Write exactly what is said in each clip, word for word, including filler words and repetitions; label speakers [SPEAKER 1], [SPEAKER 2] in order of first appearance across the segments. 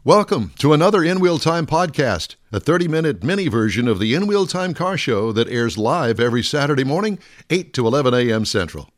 [SPEAKER 1] Welcome to another In Wheel Time podcast, a thirty-minute mini version of the In Wheel Time car show that airs live every Saturday morning, eight to eleven a.m. Central.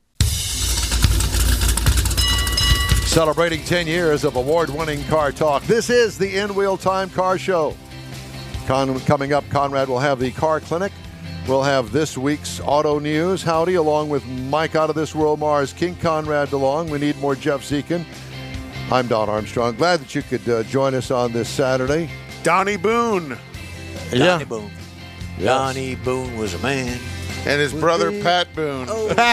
[SPEAKER 1] Celebrating ten years of award-winning car talk, this is the In Wheel Time car show. Con- coming up, Conrad will have the car clinic. We'll have this week's auto news. Howdy, along with Mike Out of This World Mars, King Conrad DeLong. We need more Jeff Zekin. I'm Don Armstrong. Glad that you could uh, join us on this Saturday.
[SPEAKER 2] Donnie Boone.
[SPEAKER 3] Donnie
[SPEAKER 1] Yeah.
[SPEAKER 3] Boone.
[SPEAKER 1] Yes.
[SPEAKER 3] Donnie Boone was a man.
[SPEAKER 2] And his brother, Pat Boone.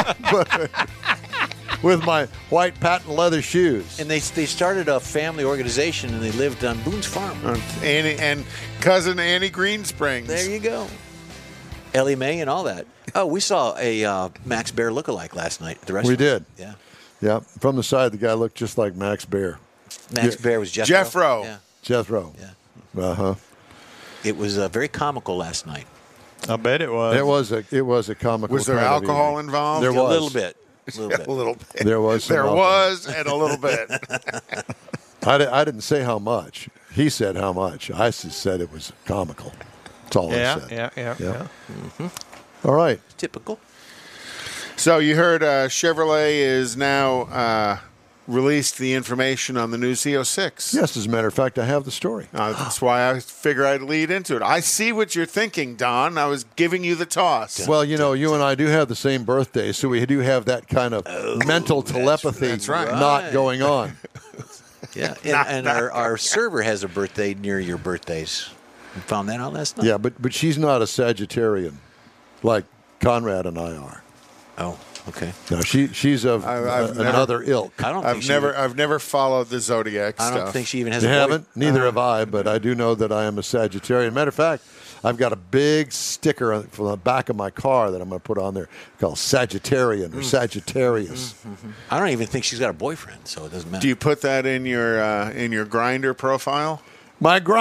[SPEAKER 1] With my white patent leather shoes.
[SPEAKER 3] And they they started a family organization, and they lived on Boone's farm.
[SPEAKER 2] Uh, Annie, and cousin Annie Greensprings.
[SPEAKER 3] There you go. Ellie Mae and all that. Oh, we saw a uh, Max Bear lookalike last night at the restaurant.
[SPEAKER 1] We did.
[SPEAKER 3] Yeah.
[SPEAKER 1] Yeah, from the side, the guy looked just like Max Bear.
[SPEAKER 3] Max
[SPEAKER 1] Yeah.
[SPEAKER 3] Bear was Jethro.
[SPEAKER 2] Jeffro.
[SPEAKER 3] Yeah.
[SPEAKER 1] Jethro.
[SPEAKER 3] Yeah.
[SPEAKER 1] Uh-huh.
[SPEAKER 3] It was uh, very comical last night.
[SPEAKER 4] I bet it was.
[SPEAKER 1] It was a it was a comical.
[SPEAKER 2] Was there
[SPEAKER 1] kind of
[SPEAKER 2] alcohol
[SPEAKER 1] evening.
[SPEAKER 2] involved?
[SPEAKER 1] There
[SPEAKER 3] A
[SPEAKER 1] was.
[SPEAKER 3] little bit. A little bit.
[SPEAKER 2] A little bit.
[SPEAKER 1] There was some
[SPEAKER 2] There
[SPEAKER 1] alcohol.
[SPEAKER 2] was, and a little bit.
[SPEAKER 1] I, di- I didn't say how much. He said how much. I just said it was comical. That's all I
[SPEAKER 4] yeah,
[SPEAKER 1] said.
[SPEAKER 4] yeah, yeah,
[SPEAKER 1] Yeah.
[SPEAKER 4] yeah.
[SPEAKER 1] All right.
[SPEAKER 3] Typical.
[SPEAKER 2] So you heard uh, Chevrolet is now uh, released the information on the new Z oh six.
[SPEAKER 1] Yes, as a matter of fact, I have the story.
[SPEAKER 2] Uh, that's why I figure I'd lead into it. I see what you're thinking, Don. I was giving you the toss.
[SPEAKER 1] Well, you know, you and I do have the same birthday, so we do have that kind of mental telepathy
[SPEAKER 2] that's right.
[SPEAKER 1] not going on.
[SPEAKER 3] Yeah. And, and our, our server has a birthday near your birthdays. We found that out last night.
[SPEAKER 1] Yeah, but but she's not a Sagittarian like Conrad and I are.
[SPEAKER 3] Oh, okay.
[SPEAKER 1] No, she she's of
[SPEAKER 2] I- I've
[SPEAKER 1] uh,
[SPEAKER 2] never-
[SPEAKER 1] another ilk.
[SPEAKER 3] I don't think
[SPEAKER 2] I've
[SPEAKER 3] she
[SPEAKER 2] never,
[SPEAKER 3] even-
[SPEAKER 2] I've never followed the zodiac
[SPEAKER 3] I
[SPEAKER 2] stuff.
[SPEAKER 3] don't think she even has
[SPEAKER 1] You
[SPEAKER 3] a boy-
[SPEAKER 1] haven't? Neither have I, but I do know that I am a Sagittarian. Matter of fact, I've got a big sticker on- from the back of my car that I'm going to put on there called Sagittarian or Sagittarius.
[SPEAKER 3] I don't even think she's got a boyfriend, so it doesn't matter.
[SPEAKER 2] Do you put that in your uh, in your Grinder profile?
[SPEAKER 1] My gr-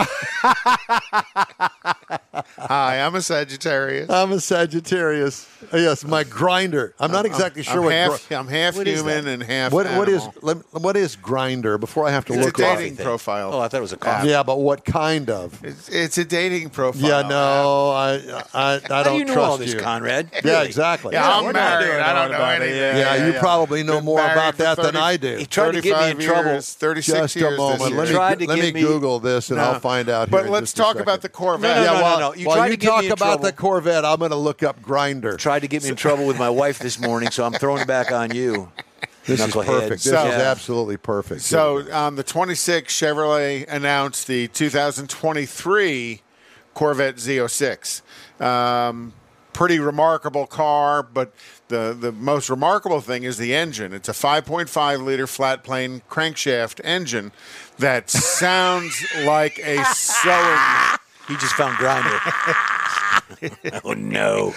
[SPEAKER 2] Hi, I'm a Sagittarius.
[SPEAKER 1] I'm a Sagittarius. Yes, my grinder. I'm not exactly sure
[SPEAKER 2] I'm
[SPEAKER 1] what.
[SPEAKER 2] half,
[SPEAKER 1] gr-
[SPEAKER 2] I'm half
[SPEAKER 3] What is
[SPEAKER 2] human
[SPEAKER 3] that?
[SPEAKER 2] and half
[SPEAKER 1] what what is
[SPEAKER 2] animal.
[SPEAKER 1] let, what is grinder? Before I have to
[SPEAKER 2] It's a
[SPEAKER 1] look up.
[SPEAKER 2] dating
[SPEAKER 3] thing.
[SPEAKER 2] profile.
[SPEAKER 3] Oh, I thought it was a coffee.
[SPEAKER 1] Yeah, but what kind of?
[SPEAKER 2] It's, it's a dating profile.
[SPEAKER 1] Yeah, no, I I, I
[SPEAKER 3] How
[SPEAKER 1] don't
[SPEAKER 3] do you know
[SPEAKER 1] trust
[SPEAKER 3] all this,
[SPEAKER 1] you.
[SPEAKER 3] Conrad?
[SPEAKER 1] Yeah,
[SPEAKER 3] Really?
[SPEAKER 1] exactly.
[SPEAKER 2] Yeah,
[SPEAKER 1] Yeah,
[SPEAKER 2] I'm
[SPEAKER 4] we're not
[SPEAKER 2] married.
[SPEAKER 4] doing
[SPEAKER 2] I don't
[SPEAKER 4] on
[SPEAKER 2] know
[SPEAKER 4] about it.
[SPEAKER 2] anything.
[SPEAKER 4] Yeah,
[SPEAKER 1] you probably know
[SPEAKER 2] Been
[SPEAKER 1] more
[SPEAKER 2] married
[SPEAKER 1] about
[SPEAKER 2] for
[SPEAKER 1] that than
[SPEAKER 2] thirty
[SPEAKER 1] I do.
[SPEAKER 3] He tried to get me in
[SPEAKER 2] thirty-five
[SPEAKER 3] trouble.
[SPEAKER 2] years, thirty-six
[SPEAKER 1] Just a
[SPEAKER 2] years
[SPEAKER 1] moment.
[SPEAKER 2] this year.
[SPEAKER 1] Let me
[SPEAKER 3] Tried to
[SPEAKER 1] let
[SPEAKER 3] give
[SPEAKER 1] me
[SPEAKER 3] me-
[SPEAKER 1] Google this and
[SPEAKER 2] No.
[SPEAKER 1] I'll find out.
[SPEAKER 2] But
[SPEAKER 1] here in
[SPEAKER 2] let's
[SPEAKER 1] just a
[SPEAKER 2] talk about
[SPEAKER 1] second.
[SPEAKER 2] the Corvette.
[SPEAKER 3] No, no,
[SPEAKER 1] yeah,
[SPEAKER 3] no,
[SPEAKER 1] while,
[SPEAKER 3] no. You
[SPEAKER 1] while
[SPEAKER 3] tried
[SPEAKER 1] you
[SPEAKER 3] to get
[SPEAKER 1] talk
[SPEAKER 3] me in
[SPEAKER 1] about the
[SPEAKER 3] trouble.
[SPEAKER 1] Corvette, I'm going to look up grinder.
[SPEAKER 3] Tried to get me in trouble with my wife this morning, so I'm throwing it back on you.
[SPEAKER 1] This is
[SPEAKER 3] Knucklehead.
[SPEAKER 1] perfect. This
[SPEAKER 2] So-
[SPEAKER 1] is absolutely perfect.
[SPEAKER 2] So on the twenty-sixth, Chevrolet announced the two thousand twenty-three Corvette Z oh six. Um, pretty remarkable car, but the, the most remarkable thing is the engine. It's a five point five liter flat plane crankshaft engine that sounds like a sewing.
[SPEAKER 3] He just found Grinder. Oh, no.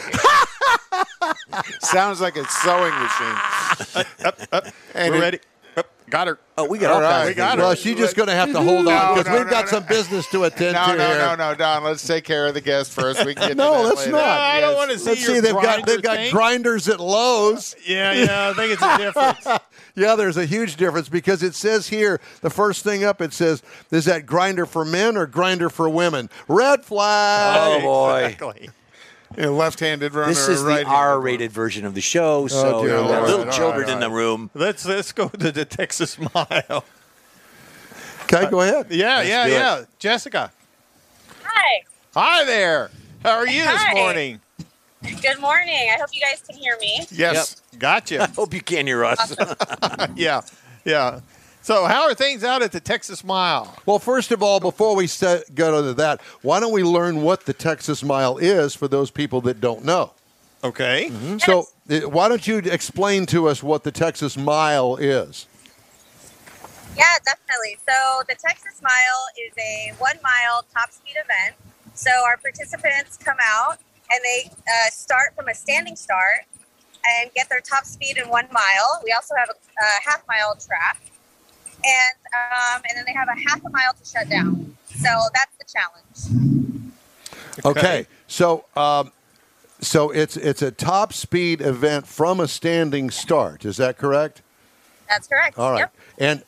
[SPEAKER 2] Sounds like a sewing machine. And
[SPEAKER 4] We're
[SPEAKER 2] it-
[SPEAKER 4] ready. Up, got her.
[SPEAKER 3] Oh, we got all
[SPEAKER 2] All right.
[SPEAKER 3] kinds
[SPEAKER 2] We
[SPEAKER 3] of
[SPEAKER 2] got
[SPEAKER 3] things.
[SPEAKER 2] her.
[SPEAKER 1] well, she's just going to have to hold
[SPEAKER 2] No,
[SPEAKER 1] on because
[SPEAKER 2] no,
[SPEAKER 1] we've
[SPEAKER 2] no,
[SPEAKER 1] got
[SPEAKER 2] no.
[SPEAKER 1] some business to attend
[SPEAKER 2] No,
[SPEAKER 1] to
[SPEAKER 2] no,
[SPEAKER 1] here.
[SPEAKER 2] no, no, Don. Let's take care of the guest first. We can get
[SPEAKER 1] No,
[SPEAKER 2] to that
[SPEAKER 1] let's
[SPEAKER 2] later.
[SPEAKER 1] not.
[SPEAKER 4] I don't
[SPEAKER 2] Yes.
[SPEAKER 4] want to see
[SPEAKER 1] Let's
[SPEAKER 4] your
[SPEAKER 1] see. They've got
[SPEAKER 4] grinder
[SPEAKER 1] they've got
[SPEAKER 4] thing.
[SPEAKER 1] grinders at Lowe's.
[SPEAKER 4] Yeah, yeah. I think it's a difference.
[SPEAKER 1] Yeah, there's a huge difference because it says here, the first thing up, it says, is that grinder for men or grinder for women? Red flag.
[SPEAKER 3] Oh, boy.
[SPEAKER 4] Exactly.
[SPEAKER 2] A left-handed runner.
[SPEAKER 3] This is
[SPEAKER 2] or
[SPEAKER 3] the
[SPEAKER 2] right-handed
[SPEAKER 3] R-rated version of the show, so
[SPEAKER 1] dear
[SPEAKER 3] there are
[SPEAKER 1] Lord.
[SPEAKER 3] little
[SPEAKER 2] All right,
[SPEAKER 3] children
[SPEAKER 2] all
[SPEAKER 3] in the
[SPEAKER 2] right.
[SPEAKER 3] room.
[SPEAKER 4] Let's let's go to the Texas Mile.
[SPEAKER 1] Okay, go ahead.
[SPEAKER 4] Yeah, yeah,
[SPEAKER 3] do it.
[SPEAKER 4] yeah. Jessica.
[SPEAKER 5] Hi.
[SPEAKER 4] Hi there. How are you this
[SPEAKER 5] Hi.
[SPEAKER 4] morning?
[SPEAKER 5] Good morning. I hope you guys can hear me.
[SPEAKER 2] Yes.
[SPEAKER 4] Gotcha.
[SPEAKER 3] Hope you can hear us.
[SPEAKER 4] yeah, yeah. So how are things out at the Texas Mile?
[SPEAKER 1] Well, first of all, before we set, go to that, why don't we learn what the Texas Mile is for those people that don't know?
[SPEAKER 4] Okay.
[SPEAKER 1] So uh, why don't you explain to us what the Texas Mile is?
[SPEAKER 5] Yeah, definitely. So the Texas Mile is a one-mile top-speed event. So our participants come out and they uh, start from a standing start and get their top speed in one mile. We also have a, a half-mile track, and um, and then they have a half a mile to shut down. So that's the challenge.
[SPEAKER 1] Okay, so um, so it's it's a top speed event from a standing start. Is that correct?
[SPEAKER 5] That's correct.
[SPEAKER 1] All right.
[SPEAKER 5] Yep.
[SPEAKER 1] And and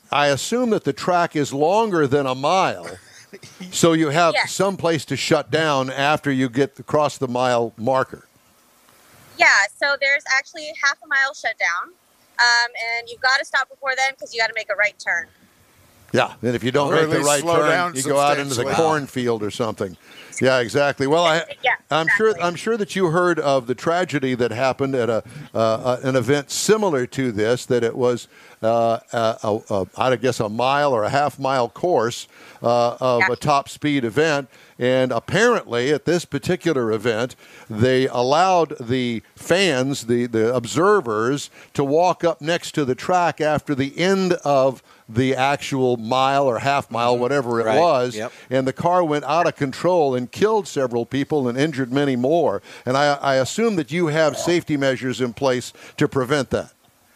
[SPEAKER 1] I assume that the track is longer than a mile, so you have
[SPEAKER 5] Yes.
[SPEAKER 1] some place to shut down after you get across the mile marker.
[SPEAKER 5] Yeah, so there's actually half a mile shut down, um, and you've got to stop before then because you got to make a right turn.
[SPEAKER 1] Yeah, and if you don't
[SPEAKER 2] Or at
[SPEAKER 1] make the
[SPEAKER 2] least
[SPEAKER 1] right
[SPEAKER 2] slow
[SPEAKER 1] turn,
[SPEAKER 2] down
[SPEAKER 1] you go out into the
[SPEAKER 2] substantially.
[SPEAKER 1] cornfield or something. Yeah, exactly. Well, I,
[SPEAKER 5] Yeah,
[SPEAKER 1] I'm sure
[SPEAKER 5] exactly.
[SPEAKER 1] I'm sure that you heard of the tragedy that happened at a uh, uh, an event similar to this. That it was, uh, a, a, a, I guess, a mile or a half mile course uh, of
[SPEAKER 5] Yeah.
[SPEAKER 1] a top speed event. And apparently, at this particular event, they allowed the fans, the, the observers, to walk up next to the track after the end of the actual mile or half mile, whatever it
[SPEAKER 3] Right.
[SPEAKER 1] was.
[SPEAKER 3] Yep.
[SPEAKER 1] And the car went out of control and killed several people and injured many more. And I, I assume that you have safety measures in place to prevent that.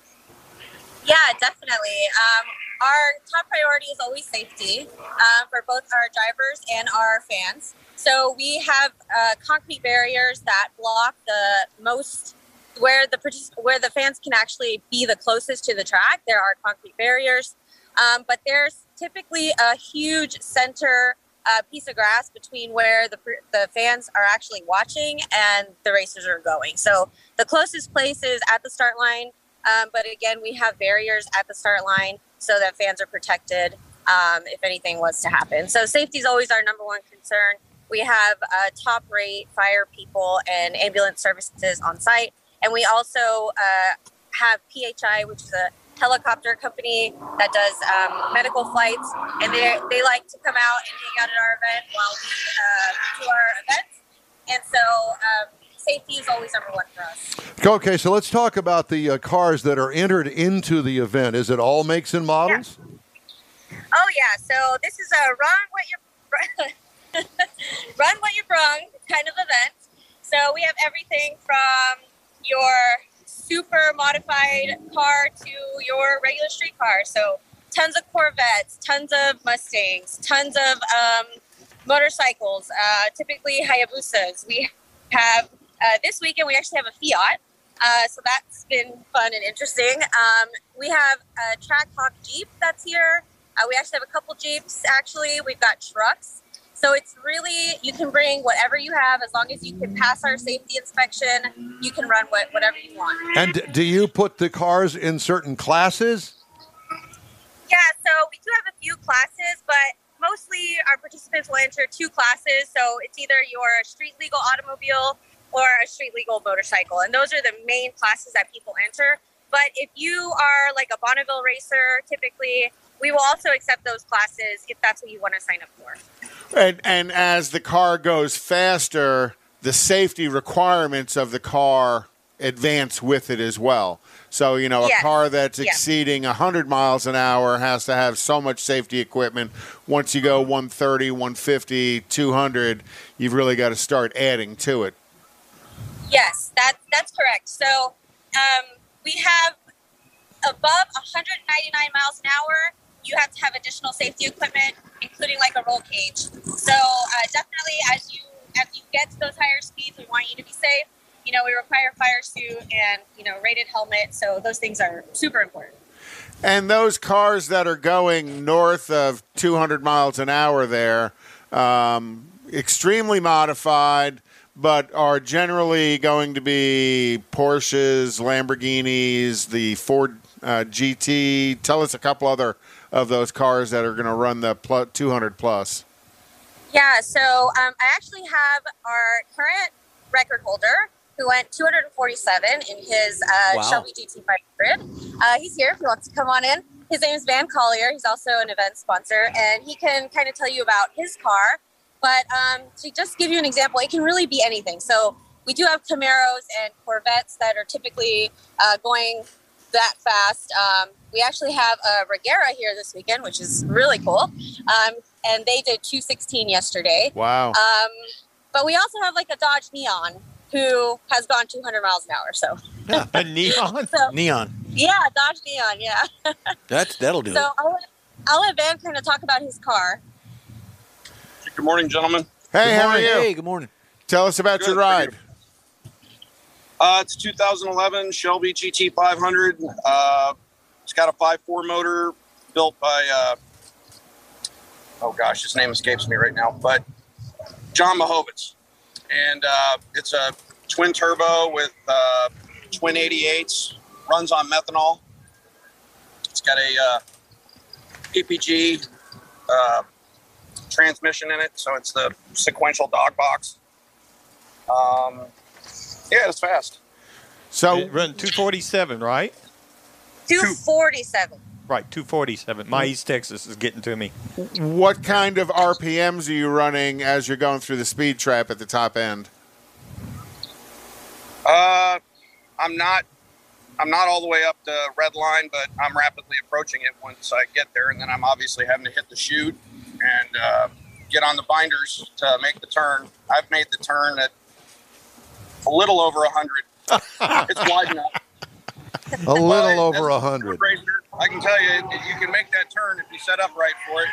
[SPEAKER 5] Yeah, definitely. Um, our top priority is always safety um, for both our drivers and our fans. So we have uh, concrete barriers that block the most where the partic- where the fans can actually be the closest to the track. There are concrete barriers, um, but there's typically a huge center uh, piece of grass between where the the fans are actually watching and the racers are going. So the closest place is at the start line. Um, but again, we have barriers at the start line so that fans are protected um, if anything was to happen. So safety is always our number one concern. We have uh, top rate fire people and ambulance services on site. And we also uh, have P H I, which is a helicopter company that does um, medical flights. And they they like to come out and hang out at our event while we uh, do our events. And so um, safety is always number one for us.
[SPEAKER 1] Okay, so let's talk about the uh, cars that are entered into the event. Is it all makes and models?
[SPEAKER 5] Oh yeah, so this is a run what you run what you brung kind of event. So we have everything from your super modified car to your regular street car. So tons of Corvettes, tons of Mustangs, tons of um, motorcycles, uh, typically Hayabusas. We have uh, this weekend we actually have a Fiat. Uh, so that's been fun and interesting. Um, we have a Trackhawk Jeep that's here. Uh, we actually have a couple Jeeps, actually. We've got trucks. So it's really, you can bring whatever you have. As long as you can pass our safety inspection, you can run what, whatever you want.
[SPEAKER 1] And d- do you put the cars in certain classes?
[SPEAKER 5] Yeah, so we do have a few classes, but mostly our participants will enter two classes. So it's either your street legal automobile or a street legal motorcycle. And those are the main classes that people enter. But if you are like a Bonneville racer, typically, we will also accept those classes if that's what you want to sign up for.
[SPEAKER 2] And, and as the car goes faster, the safety requirements of the car advance with it as well. So, you know, a
[SPEAKER 5] Yes.
[SPEAKER 2] car that's
[SPEAKER 5] Yes.
[SPEAKER 2] exceeding one hundred miles an hour has to have so much safety equipment. Once you go one thirty, one fifty, two hundred, you've really got to start adding to it.
[SPEAKER 5] Yes, that, that's correct. So um, we have above one hundred ninety-nine miles an hour, you have to have additional safety equipment, including like a roll cage. So uh, definitely as you as you get to those higher speeds, we want you to be safe. You know, we require a fire suit and, you know, rated helmet. So those things are super important.
[SPEAKER 2] And those cars that are going north of two hundred miles an hour there, um, extremely modified, but are generally going to be Porsches, Lamborghinis, the Ford uh, G T. Tell us a couple other of those cars that are going to run the plus, two hundred plus.
[SPEAKER 5] Yeah, so um, I actually have our current record holder who went two hundred forty-seven in his uh,
[SPEAKER 3] Wow.
[SPEAKER 5] Shelby G T five hundred. Uh, he's here if he wants to come on in. His name is Van Collier. He's also an event sponsor, and he can kind of tell you about his car. But um, to just give you an example, it can really be anything. So we do have Camaros and Corvettes that are typically uh, going that fast. Um, we actually have a Regera here this weekend, which is really cool. Um, and they did two sixteen yesterday.
[SPEAKER 2] Wow.
[SPEAKER 5] Um, but we also have like a Dodge Neon who has gone two hundred miles an hour. So,
[SPEAKER 4] A neon?
[SPEAKER 5] so
[SPEAKER 3] Neon.
[SPEAKER 5] yeah, Dodge Neon, yeah.
[SPEAKER 3] That's that'll do
[SPEAKER 5] So
[SPEAKER 3] it.
[SPEAKER 5] I'll, let- I'll let Van kind of talk about his car.
[SPEAKER 6] Good morning, gentlemen.
[SPEAKER 2] Hey,
[SPEAKER 3] Good
[SPEAKER 2] how are
[SPEAKER 3] morning.
[SPEAKER 2] you?
[SPEAKER 3] Hey, good morning.
[SPEAKER 2] Tell us about
[SPEAKER 6] Good,
[SPEAKER 2] your ride.
[SPEAKER 6] Uh, it's a two thousand eleven Shelby G T five hundred. Uh, it's got a five four motor, built by, uh, oh gosh, his name escapes me right now, but John Mahovitz. And uh, it's a twin turbo with uh, twin eighty-eights, runs on methanol. It's got a uh, P P G uh, transmission in it, so it's the sequential dog box. Um, yeah, it's fast.
[SPEAKER 2] So
[SPEAKER 4] It run two forty-seven, right?
[SPEAKER 5] two forty-seven.
[SPEAKER 4] Right, two forty-seven. My East Texas is getting to me.
[SPEAKER 2] what kind of R P Ms are you running as you're going through the speed trap at the top end?
[SPEAKER 6] Uh, I'm not, I'm not all the way up the red line, but I'm rapidly approaching it once I get there, and then I'm obviously having to hit the chute and uh, get on the binders to make the turn. I've made the turn at a little over a hundred. It's wide enough.
[SPEAKER 1] A little
[SPEAKER 6] But
[SPEAKER 1] over
[SPEAKER 6] as
[SPEAKER 1] a hundred.
[SPEAKER 6] racer, I can tell you, you can make that turn if you set up right for it.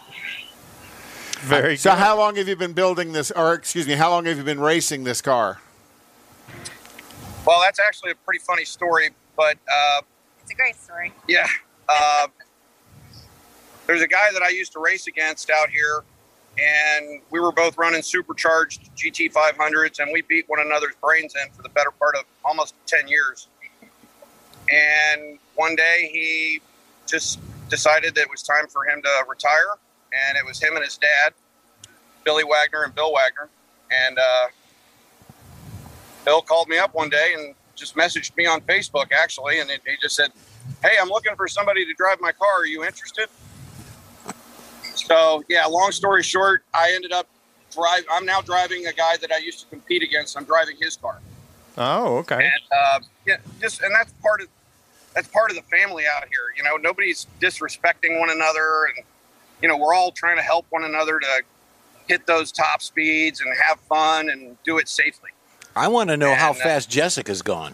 [SPEAKER 4] Very
[SPEAKER 2] So
[SPEAKER 4] good.
[SPEAKER 2] how long have you been building this, or excuse me, how long have you been racing this car?
[SPEAKER 6] Well, that's actually a pretty funny story, but uh,
[SPEAKER 5] It's a great story.
[SPEAKER 6] yeah. Uh, there's a guy that I used to race against out here, and we were both running supercharged G T five hundreds, and we beat one another's brains in for the better part of almost ten years. And one day he just decided that it was time for him to retire, and it was him and his dad, Billy Wagner and Bill Wagner. And uh, Bill called me up one day and just messaged me on Facebook, actually, and it, he just said, "Hey, I'm looking for somebody to drive my car. Are you interested?" So, yeah, long story short, I ended up drive. I'm now driving a guy that I used to compete against. I'm driving his car.
[SPEAKER 4] Oh, okay.
[SPEAKER 6] And uh, yeah, just and that's part of that's part of the family out here. You know, nobody's disrespecting one another, and you know, we're all trying to help one another to hit those top speeds and have fun and do it safely.
[SPEAKER 3] I want to know how
[SPEAKER 6] And, uh,
[SPEAKER 3] fast Jessica's gone.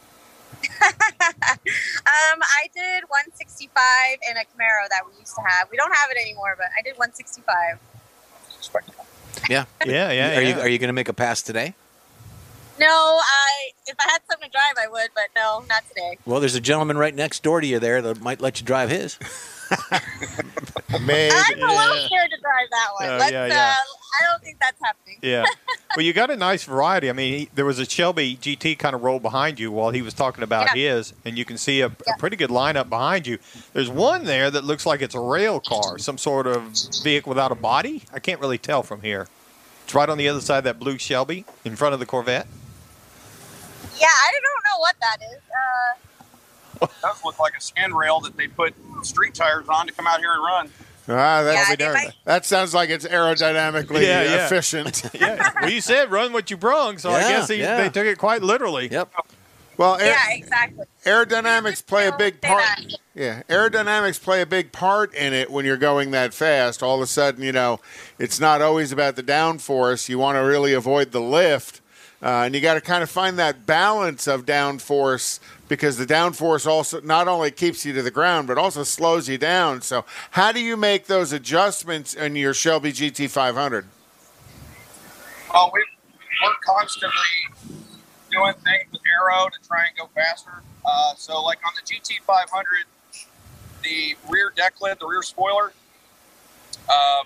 [SPEAKER 5] Um, I did one sixty-five in a Camaro that we used to have. We don't have it anymore, but I did one sixty-five.
[SPEAKER 6] Respectable.
[SPEAKER 3] Yeah.
[SPEAKER 4] Yeah, yeah,
[SPEAKER 3] Are
[SPEAKER 4] yeah.
[SPEAKER 3] you Are you going to make a pass today?
[SPEAKER 5] No, I if I had something to drive, I would, but no, not today.
[SPEAKER 3] Well, there's a gentleman right next door to you there that might let you drive his.
[SPEAKER 2] Maybe.
[SPEAKER 5] I'm a little scared to drive that one.
[SPEAKER 4] Oh,
[SPEAKER 5] Let's,
[SPEAKER 4] yeah, yeah.
[SPEAKER 5] Uh, I don't think that's happening.
[SPEAKER 4] Yeah. Well, you got a nice variety. I mean, he, there was a Shelby G T kind of rolled behind you while he was talking about
[SPEAKER 5] Yeah.
[SPEAKER 4] his, and you can see a,
[SPEAKER 5] Yeah.
[SPEAKER 4] a pretty good lineup behind you. There's one there that looks like it's a rail car, some sort of vehicle without a body. I can't really tell from here. It's right on the other side of that blue Shelby in front of the Corvette.
[SPEAKER 5] Yeah, I don't know what that is. Uh,
[SPEAKER 6] It does look like a sand rail that they put street tires on to come out here and run.
[SPEAKER 2] Ah, that's,
[SPEAKER 5] Yeah, they might-
[SPEAKER 2] that sounds like it's aerodynamically
[SPEAKER 4] Yeah, yeah.
[SPEAKER 2] efficient.
[SPEAKER 4] Yeah. Well, you said run what you brung, so I
[SPEAKER 3] Yeah,
[SPEAKER 4] guess he,
[SPEAKER 3] yeah.
[SPEAKER 4] they took it quite literally.
[SPEAKER 3] Yep.
[SPEAKER 2] Well, aer-
[SPEAKER 5] yeah, exactly.
[SPEAKER 2] aerodynamics play a big
[SPEAKER 5] Say
[SPEAKER 2] part.
[SPEAKER 5] that.
[SPEAKER 2] Yeah, aerodynamics play a big part in it when you're going that fast. All of a sudden, you know, it's not always about the downforce. You want to really avoid the lift, uh, and you got to kind of find that balance of downforce because the downforce also not only keeps you to the ground but also slows you down. So, how do you make those adjustments in your Shelby G T five hundred?
[SPEAKER 6] Oh, we, we're constantly doing things with aero to try and go faster. Uh, so, like on the G T five hundred, the rear deck lid, the rear spoiler, uh,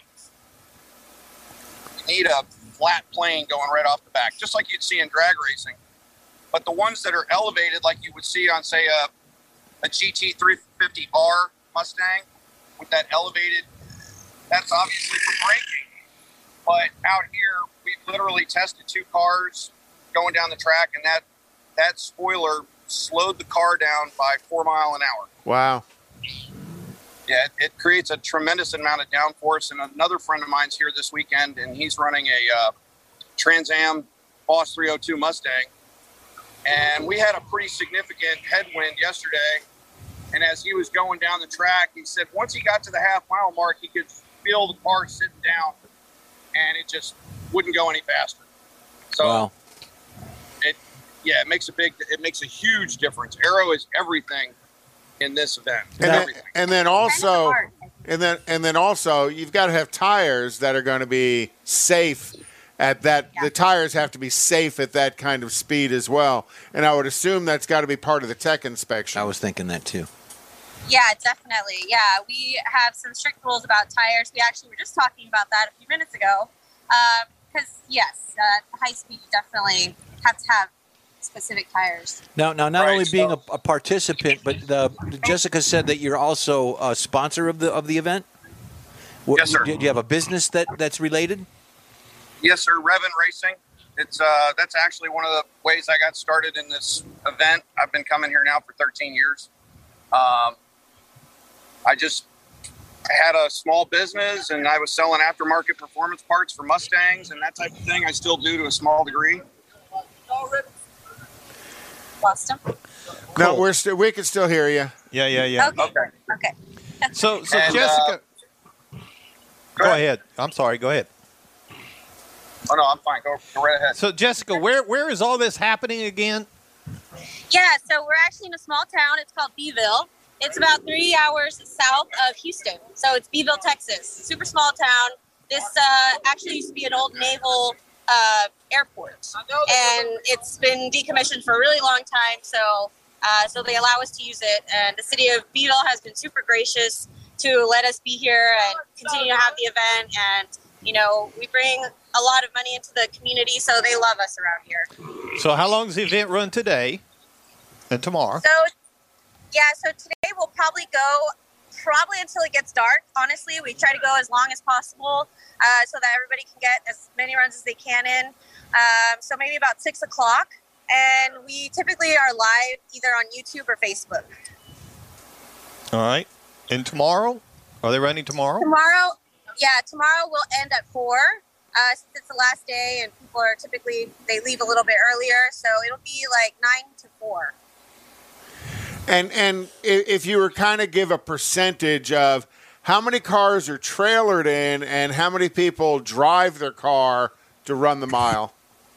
[SPEAKER 6] you need a flat plane going right off the back, just like you'd see in drag racing. But the ones that are elevated, like you would see on, say, a, a G T three fifty R Mustang with that elevated, that's obviously for braking. But out here, we've literally tested two cars going down the track, and that that spoiler slowed the car down by four mile an hour.
[SPEAKER 2] Wow.
[SPEAKER 6] Yeah, it, it creates a tremendous amount of downforce. And another friend of mine's here this weekend, and he's running a uh, Trans Am Boss three oh two Mustang. And we had a pretty significant headwind yesterday. And as he was going down the track, he said once he got to the half mile mark, he could feel the car sitting down, and it just wouldn't go any faster. So,
[SPEAKER 3] Wow.
[SPEAKER 6] it yeah, it makes a big, it makes a huge difference. Aero is everything in this event.
[SPEAKER 2] And then,
[SPEAKER 6] everything.
[SPEAKER 2] and then
[SPEAKER 5] Kind of
[SPEAKER 2] also,
[SPEAKER 5] hard.
[SPEAKER 2] and then and then also, you've got to have tires that are going to be safe at that.
[SPEAKER 5] Yeah.
[SPEAKER 2] The tires have to be safe at that kind of speed as well. And I would assume that's got to be part of the tech inspection.
[SPEAKER 3] I was thinking that too.
[SPEAKER 5] Yeah, definitely. Yeah, we have some strict rules about tires. We actually were just talking about that a few minutes ago. Because, um, yes, uh, high speed, you definitely have to have specific tires.
[SPEAKER 3] Now, now, not
[SPEAKER 6] Right,
[SPEAKER 3] only being
[SPEAKER 6] so-
[SPEAKER 3] a, a participant, but the, Jessica said that you're also a sponsor of the of the event. What,
[SPEAKER 6] Yes, sir.
[SPEAKER 3] Do you have a business that, that's related?
[SPEAKER 6] Yes, sir. Revin Racing. It's uh, that's actually one of the ways I got started in this event. I've been coming here now for thirteen years. Um, I just had a small business, and I was selling aftermarket performance parts for Mustangs and that type of thing. I still do to a small degree.
[SPEAKER 5] Lost them?
[SPEAKER 2] No,
[SPEAKER 4] Cool.
[SPEAKER 2] we're still we can still hear you.
[SPEAKER 4] Yeah, yeah, yeah.
[SPEAKER 5] Okay.
[SPEAKER 6] Okay.
[SPEAKER 5] Okay.
[SPEAKER 4] So, so
[SPEAKER 6] And,
[SPEAKER 4] Jessica,
[SPEAKER 6] uh,
[SPEAKER 4] go ahead. I'm sorry. Go ahead.
[SPEAKER 6] Oh no, I'm fine. Go, go right ahead.
[SPEAKER 4] So, Jessica, where where is all this happening again?
[SPEAKER 5] Yeah, so we're actually in a small town. It's called Beeville. It's about three hours south of Houston. So it's Beeville, Texas. Super small town. This uh, actually used to be an old naval uh, airport. And it's been decommissioned for a really long time. So uh, so they allow us to use it. And the city of Beeville has been super gracious to let us be here and continue to have the event. And, you know, we bring a lot of money into the community. So they love us around here.
[SPEAKER 4] So, how long does the event run today and tomorrow?
[SPEAKER 5] So, yeah, so today we'll probably go probably until it gets dark. Honestly, we try to go as long as possible uh, so that everybody can get as many runs as they can in. Um, so maybe about six o'clock. And we typically are live either on YouTube or Facebook.
[SPEAKER 4] All right. And tomorrow? Are they running tomorrow?
[SPEAKER 5] Tomorrow, yeah, tomorrow we'll end at four. Uh, since it's the last day and people are typically, they leave a little bit earlier. So it'll be like nine to four.
[SPEAKER 2] And and i- if you were kind of give a percentage of how many cars are trailered in and how many people drive their car to run the mile.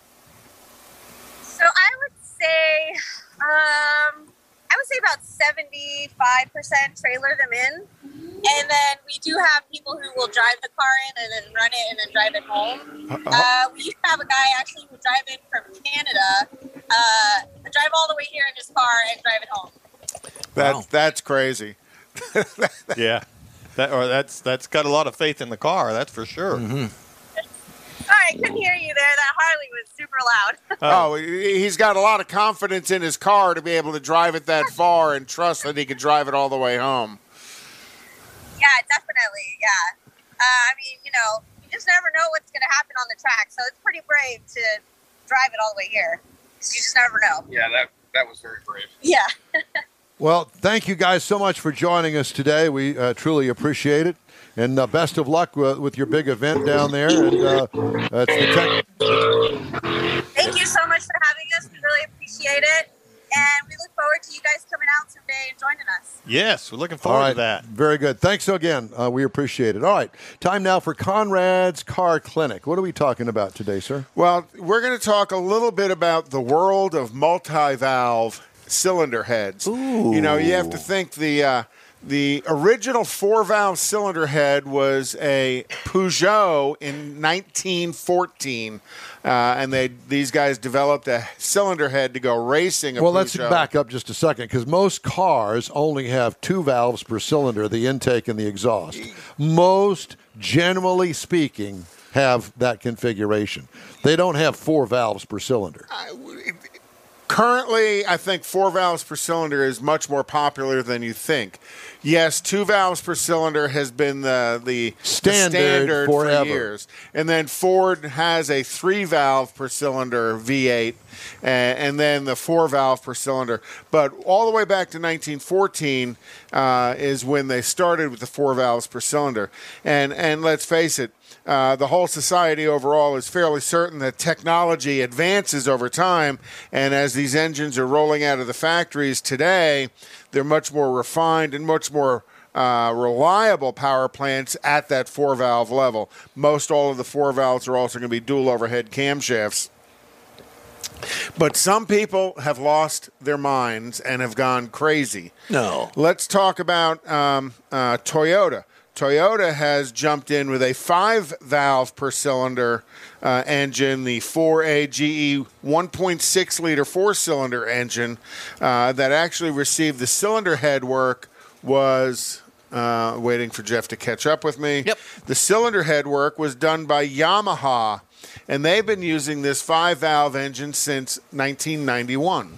[SPEAKER 5] So I would say, um, I would say about seventy-five percent trailer them in. And then we do have people who will drive the car in and then run it and then drive it home. Uh, we used to have a guy actually who would drive in from Canada, uh, drive all the way here in his car and drive it home.
[SPEAKER 2] That's
[SPEAKER 3] Wow.
[SPEAKER 2] that's crazy.
[SPEAKER 4] Yeah. That or that's that's got a lot of faith in the car. That's for sure.
[SPEAKER 5] Sorry, I couldn't hear you there. That Harley was super loud.
[SPEAKER 2] Oh, he- he's got a lot of confidence in his car to be able to drive it that far and trust that he can drive it all the way home.
[SPEAKER 5] Yeah, definitely. Yeah. Uh, I mean, you know, you just never know what's going to happen on the track. So it's pretty brave to drive it all the way here. You just never know.
[SPEAKER 6] Yeah, that that was very brave.
[SPEAKER 5] Yeah.
[SPEAKER 1] Well, thank you guys so much for joining us today. We uh, truly appreciate it. And uh, best of luck with, with your big event down there. And uh, that's the tech.
[SPEAKER 5] Thank you so much for having us. We really appreciate it. And we look forward to you guys coming out someday and joining us.
[SPEAKER 4] Yes, we're looking
[SPEAKER 1] All
[SPEAKER 4] forward
[SPEAKER 1] right.
[SPEAKER 4] to that.
[SPEAKER 1] Very good. Thanks again. Uh, we appreciate it. All right. Time now for Conrad's Car Clinic. What are we talking about today, sir?
[SPEAKER 2] Well, we're going to talk a little bit about the world of multi-valve cylinder heads.
[SPEAKER 1] Ooh.
[SPEAKER 2] You know, you have to think the uh, the original four-valve cylinder head was a Peugeot in nineteen fourteen, uh, and they these guys developed a cylinder head to go racing. A
[SPEAKER 1] Well, let's
[SPEAKER 2] Peugeot.
[SPEAKER 1] back up just a second because most cars only have two valves per cylinder, the intake and the exhaust. Most, generally speaking, have that configuration. They don't have four valves per cylinder.
[SPEAKER 2] Currently, I think four valves per cylinder is much more popular than you think. Yes, two valves per cylinder has been the the the
[SPEAKER 1] Standard
[SPEAKER 2] standard for
[SPEAKER 1] forever.
[SPEAKER 2] years, and then Ford has a three valve per cylinder V eight, and, and then the four valve per cylinder. But all the way back to nineteen fourteen uh, is when they started with the four valves per cylinder, and and let's face it. Uh, the whole society overall is fairly certain that technology advances over time, and as these engines are rolling out of the factories today, they're much more refined and much more uh, reliable power plants at that four-valve level. Most all of the four valves are also going to be dual overhead camshafts. But some people have lost their minds and have gone crazy.
[SPEAKER 3] No.
[SPEAKER 2] Let's talk about um, uh, Toyota. Toyota has jumped in with a five-valve per cylinder uh, engine, the four A G E one point six liter four-cylinder engine uh, that actually received the cylinder head work was uh, waiting for Jeff to catch up with me.
[SPEAKER 3] Yep.
[SPEAKER 2] The cylinder head work was done by Yamaha, and they've been using this five-valve engine since nineteen ninety-one.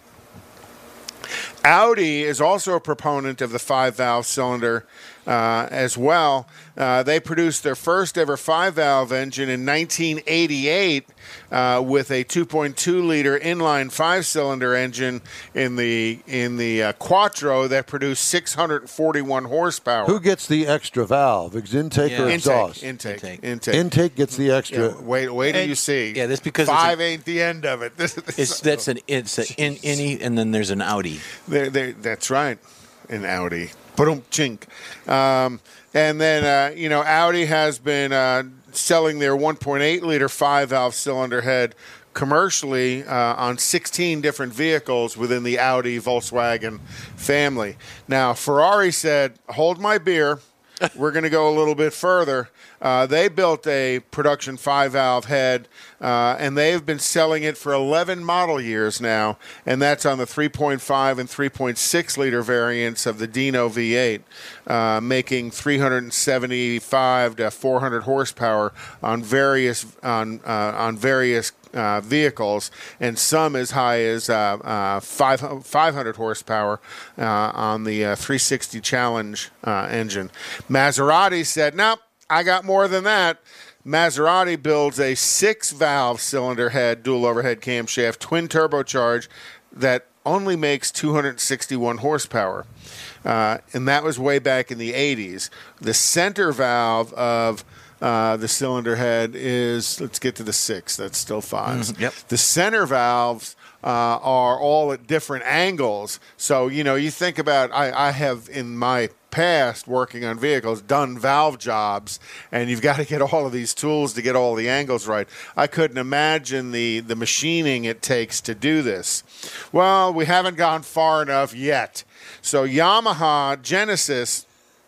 [SPEAKER 2] Audi is also a proponent of the five-valve cylinder uh, as well. Uh, they produced their first ever five-valve engine in nineteen eighty-eight uh, with a two point two liter inline five-cylinder engine in the in the uh, Quattro that produced six hundred forty-one horsepower.
[SPEAKER 1] Who gets the extra valve? Is intake
[SPEAKER 3] Yeah.
[SPEAKER 1] or
[SPEAKER 2] intake,
[SPEAKER 1] exhaust?
[SPEAKER 2] intake,
[SPEAKER 3] Intake.
[SPEAKER 2] intake,
[SPEAKER 1] Intake gets the extra.
[SPEAKER 2] Yeah, wait, wait till
[SPEAKER 4] And-
[SPEAKER 2] you see.
[SPEAKER 3] Yeah, that's because it's
[SPEAKER 2] five
[SPEAKER 3] a-
[SPEAKER 2] ain't the end of it. This, this
[SPEAKER 3] It's that's an it's an in, innie, and then there's an Audi.
[SPEAKER 2] They're, they're, that's right, an Audi. Boom, chink. Um, and then, uh, you know, Audi has been uh, selling their one point eight liter five-valve cylinder head commercially uh, on sixteen different vehicles within the Audi Volkswagen family. Now, Ferrari said, hold my beer. We're going to go a little bit further. Uh, they built a production five-valve head, uh, and they've been selling it for eleven model years now, and that's on the three point five and three point six liter variants of the Dino V eight, uh, making three hundred seventy-five to four hundred horsepower on various on uh, on various Uh, vehicles, and some as high as uh, uh, five, five hundred horsepower uh, on the uh, three sixty Challenge uh, engine. Maserati said, nope, I got more than that. Maserati builds a six-valve cylinder head, dual overhead camshaft, twin turbocharged that only makes two hundred sixty-one horsepower. Uh, and that was way back in the eighties. The center valve of Uh, the cylinder head is, let's get to the six. That's still fives.
[SPEAKER 3] Mm, yep.
[SPEAKER 2] The center valves uh, are all at different angles. So, you know, you think about, I, I have in my past working on vehicles done valve jobs, and you've got to get all of these tools to get all the angles right. I couldn't imagine the, the machining it takes to do this. Well, we haven't gone far enough yet. So Yamaha Genesis,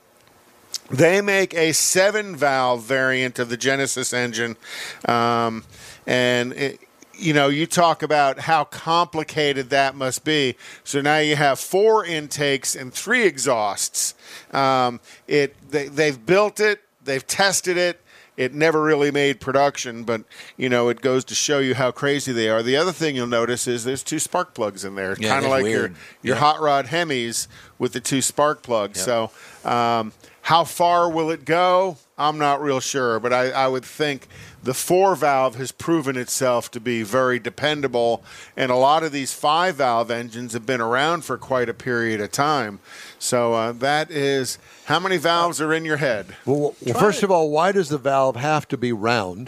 [SPEAKER 2] they make a seven-valve variant of the Genesis engine, um, and it, you know, you talk about how complicated that must be. So now you have four intakes and three exhausts. Um, it they, they've built it, they've tested it. It never really made production, but, you know, it goes to show you how crazy they are. The other thing you'll notice is there's two spark plugs in there,
[SPEAKER 3] Yeah,
[SPEAKER 2] kind of
[SPEAKER 3] that's
[SPEAKER 2] like your
[SPEAKER 3] weird.
[SPEAKER 2] your
[SPEAKER 3] Yeah.
[SPEAKER 2] hot rod Hemis with the two spark plugs.
[SPEAKER 3] Yeah.
[SPEAKER 2] So. Um, How far will it go? I'm not real sure, but I, I would think the four-valve has proven itself to be very dependable, and a lot of these five-valve engines have been around for quite a period of time. So uh, that is how many valves are in your head?
[SPEAKER 1] Well, well first of all, why does the valve have to be round?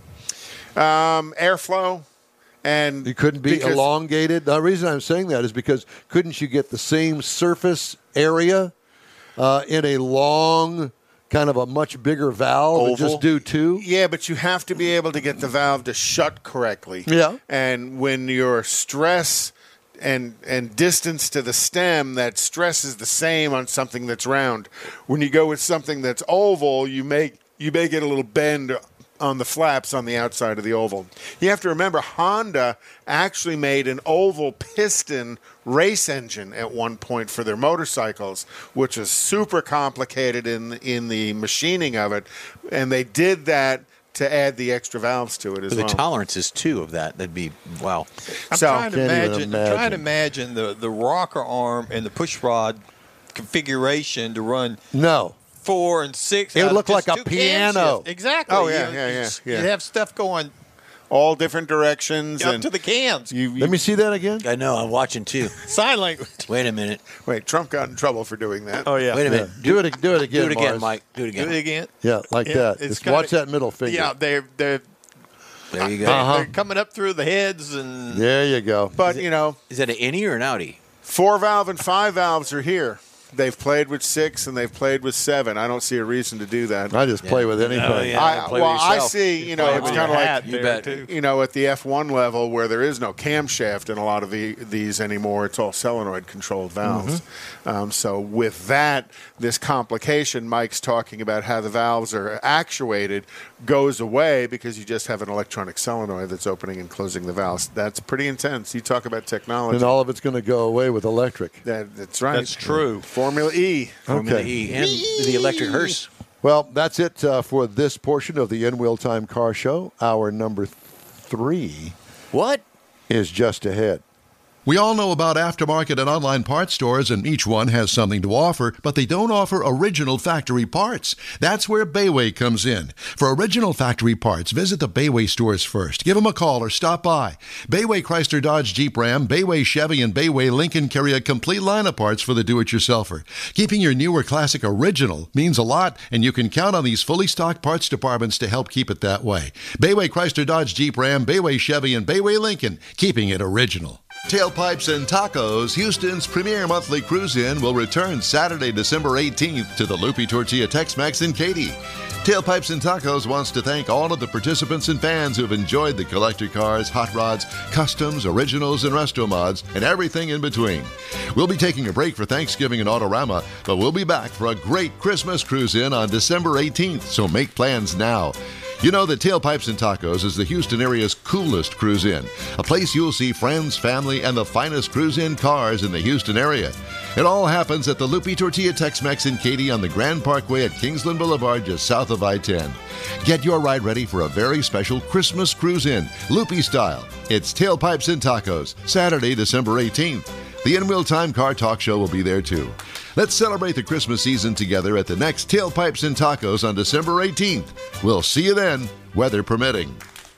[SPEAKER 2] Um, airflow. And
[SPEAKER 1] It couldn't be
[SPEAKER 2] because-
[SPEAKER 1] elongated. The reason I'm saying that is because couldn't you get the same surface area uh, in a long, kind of a much bigger valve and
[SPEAKER 2] Oval.
[SPEAKER 1] just do two?
[SPEAKER 2] Yeah, but you have to be able to get the valve to shut correctly.
[SPEAKER 1] Yeah.
[SPEAKER 2] And when your stress and and distance to the stem, that stress is the same on something that's round. When you go with something that's oval, you make you may get a little bend on the flaps on the outside of the oval. You have to remember, Honda actually made an oval piston race engine at one point for their motorcycles, which is super complicated in in the machining of it, and they did that to add the extra valves to it as
[SPEAKER 3] The
[SPEAKER 2] well.
[SPEAKER 3] tolerances too of that. That'd be wow.
[SPEAKER 4] I'm
[SPEAKER 2] So-
[SPEAKER 4] trying to
[SPEAKER 1] Can't even
[SPEAKER 4] imagine, I'm trying to
[SPEAKER 1] imagine.
[SPEAKER 4] imagine the, the rocker arm and the push rod configuration to run
[SPEAKER 1] No.
[SPEAKER 4] four and six.
[SPEAKER 1] It would
[SPEAKER 4] out of
[SPEAKER 1] look
[SPEAKER 4] just
[SPEAKER 1] like a
[SPEAKER 4] two
[SPEAKER 1] piano.
[SPEAKER 4] camshafts. Exactly.
[SPEAKER 2] Oh, yeah,
[SPEAKER 4] You-
[SPEAKER 2] yeah,
[SPEAKER 4] you
[SPEAKER 2] yeah,
[SPEAKER 4] just-
[SPEAKER 2] yeah.
[SPEAKER 4] You have stuff going
[SPEAKER 2] All different directions.
[SPEAKER 4] up
[SPEAKER 2] and
[SPEAKER 4] to the cans.
[SPEAKER 2] you, you-
[SPEAKER 1] Let me see that again.
[SPEAKER 3] I know. I'm watching too.
[SPEAKER 4] Sign language.
[SPEAKER 3] Wait a minute.
[SPEAKER 2] wait, Trump got in trouble for doing that.
[SPEAKER 4] Oh yeah.
[SPEAKER 3] Wait a
[SPEAKER 1] Yeah.
[SPEAKER 3] minute.
[SPEAKER 1] Do it. Do it again.
[SPEAKER 3] Do it again,
[SPEAKER 1] Mars.
[SPEAKER 3] Mike. Do it
[SPEAKER 4] Do
[SPEAKER 3] again.
[SPEAKER 4] it again.
[SPEAKER 1] Yeah, like
[SPEAKER 4] Yeah,
[SPEAKER 1] that.
[SPEAKER 4] it's
[SPEAKER 1] Just
[SPEAKER 4] kinda-
[SPEAKER 1] watch that middle finger.
[SPEAKER 4] Yeah, they're they're,
[SPEAKER 3] There you go.
[SPEAKER 4] they're,
[SPEAKER 1] Uh-huh.
[SPEAKER 4] they're coming up through the heads and
[SPEAKER 1] There you go.
[SPEAKER 2] But, you know,
[SPEAKER 3] Is that an innie or an Audi?
[SPEAKER 2] four valve and five valves are here. They've played with six and they've played with seven. I don't see a reason to do that.
[SPEAKER 1] I just play
[SPEAKER 3] Yeah.
[SPEAKER 1] with anything.
[SPEAKER 3] Oh, yeah.
[SPEAKER 2] I,
[SPEAKER 3] play
[SPEAKER 2] well,
[SPEAKER 3] with
[SPEAKER 2] I
[SPEAKER 3] yourself.
[SPEAKER 2] see, you know,
[SPEAKER 4] play
[SPEAKER 2] it's
[SPEAKER 4] with
[SPEAKER 2] kind of
[SPEAKER 4] your
[SPEAKER 2] like,
[SPEAKER 4] hat
[SPEAKER 3] You
[SPEAKER 4] there,
[SPEAKER 3] bet.
[SPEAKER 4] too.
[SPEAKER 2] you know, at the F one level where there is no camshaft in a lot of the, these anymore, it's all solenoid controlled valves. Um, so with that, this complication Mike's talking about how the valves are actuated goes away because you just have an electronic solenoid that's opening and closing the valves. That's pretty intense. You talk about technology.
[SPEAKER 1] And all of it's going to go away with electric.
[SPEAKER 2] That, that's right.
[SPEAKER 4] that's true.
[SPEAKER 2] Formula E.
[SPEAKER 3] Formula E and the electric hearse.
[SPEAKER 1] Well, that's it uh, for this portion of the In Wheel Time Car Show. Hour number three
[SPEAKER 3] What?
[SPEAKER 1] is just ahead.
[SPEAKER 7] We all know about aftermarket and online parts stores, and each one has something to offer, but they don't offer original factory parts. That's where Bayway comes in. For original factory parts, visit the Bayway stores first. Give them a call or stop by. Bayway Chrysler Dodge Jeep Ram, Bayway Chevy, and Bayway Lincoln carry a complete line of parts for the do-it-yourselfer. Keeping your newer classic original means a lot, and you can count on these fully stocked parts departments to help keep it that way. Bayway Chrysler Dodge Jeep Ram, Bayway Chevy, and Bayway Lincoln, keeping it original. Tailpipes and Tacos, Houston's premier monthly cruise-in, will return Saturday, December eighteenth to the Loopy Tortilla Tex-Mex in Katy. Tailpipes and Tacos wants to thank all of the participants and fans who've enjoyed the collector cars, hot rods, customs, originals, and resto mods, and everything in between. We'll be taking a break for Thanksgiving and Autorama, but we'll be back for a great Christmas cruise-in on December eighteenth, so make plans now. You know that Tailpipes and Tacos is the Houston area's coolest cruise-in, a place you'll see friends, family, and the finest cruise-in cars in the Houston area. It all happens at the Loopy Tortilla Tex-Mex in Katy on the Grand Parkway at Kingsland Boulevard, just south of I ten. Get your ride ready for a very special Christmas cruise-in, Loopy style. It's Tailpipes and Tacos, Saturday, December eighteenth. The In Wheel Time Car Talk Show will be there too. Let's celebrate the Christmas season together at the next Tailpipes and Tacos on December eighteenth. We'll see you then, weather permitting.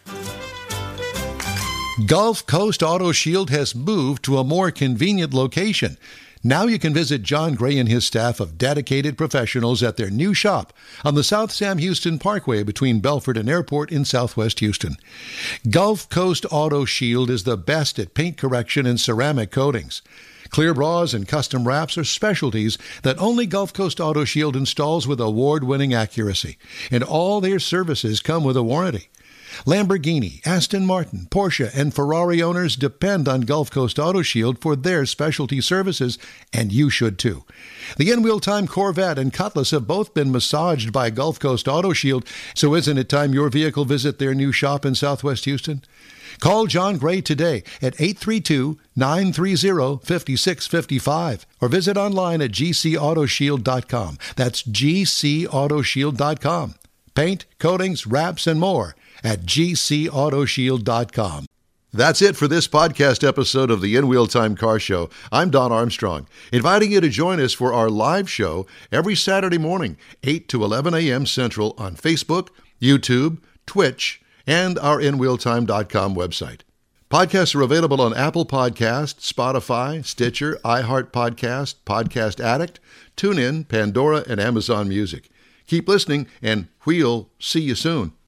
[SPEAKER 7] Gulf Coast Auto Shield has moved to a more convenient location. Now you can visit John Gray and his staff of dedicated professionals at their new shop on the South Sam Houston Parkway between Belford and Airport in Southwest Houston. Gulf Coast Auto Shield is the best at paint correction and ceramic coatings. Clear bras and custom wraps are specialties that only Gulf Coast Auto Shield installs with award-winning accuracy, and all their services come with a warranty. Lamborghini, Aston Martin, Porsche, and Ferrari owners depend on Gulf Coast Auto Shield for their specialty services, and you should too. The In-Wheel Time Corvette and Cutlass have both been massaged by Gulf Coast Auto Shield, so isn't it time your vehicle visit their new shop in Southwest Houston? Call John Gray today at eight three two, nine three zero, five six five five or visit online at g c auto shield dot com. That's g c auto shield dot com. Paint, coatings, wraps, and more at g c auto shield dot com. That's it for this podcast episode of the In Wheel Time Car Show. I'm Don Armstrong, inviting you to join us for our live show every Saturday morning, eight to eleven a.m. Central on Facebook, YouTube, Twitch, and our in wheel time dot com website. Podcasts are available on Apple Podcasts, Spotify, Stitcher, iHeart Podcast, Podcast Addict, TuneIn, Pandora, and Amazon Music. Keep listening, and we'll see you soon.